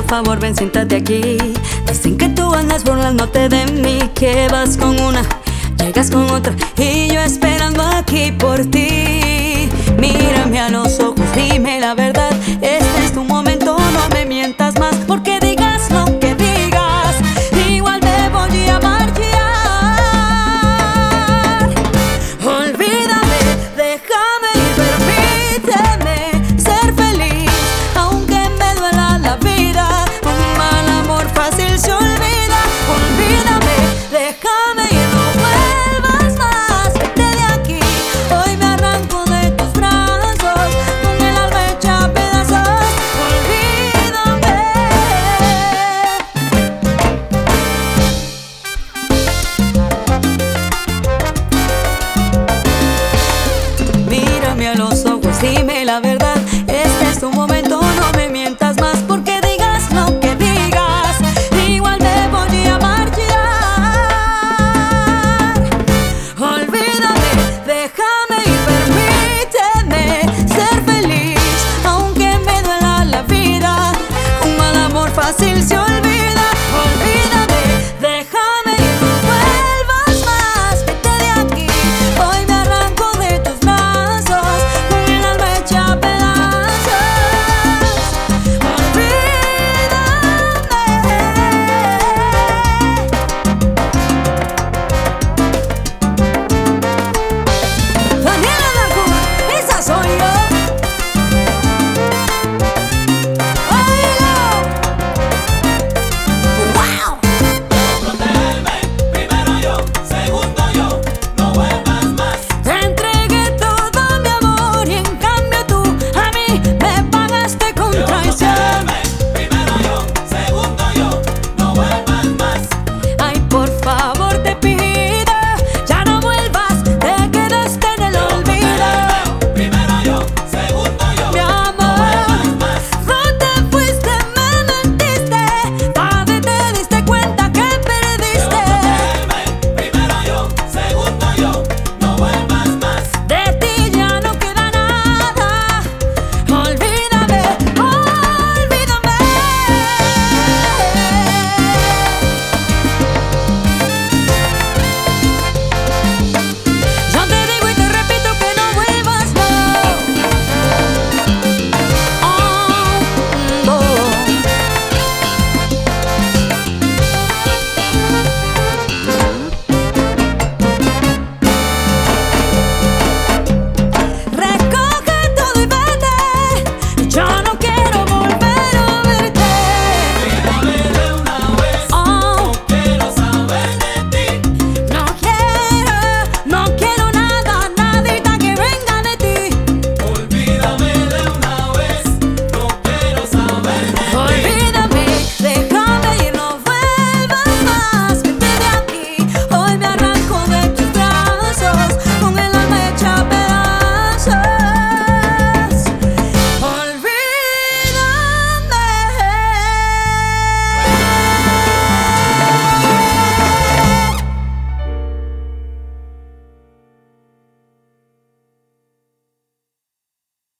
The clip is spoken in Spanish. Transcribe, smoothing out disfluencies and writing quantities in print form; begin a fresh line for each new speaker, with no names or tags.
favor, ven, siéntate aquí. Dicen que tú andas burlándote de mí, que vas con una, llegas con otra, y yo esperando aquí por ti. Mírame a los ojos, dime la verdad. Este es tu momento, no me mientas más, porque digas lo que digas, igual me voy a marchar. Olvídame, déjame ir, permíteme ser feliz, aunque me duela la vida. Un mal amor fácil se olvida. Olvídame, déjame ir, no vuelvas más, vete de aquí. Hoy me arranco de tus brazos, con el alma hecha a pedazos. Olvídame. Mírame a los ojos, dime la verdad. Este es tu momento.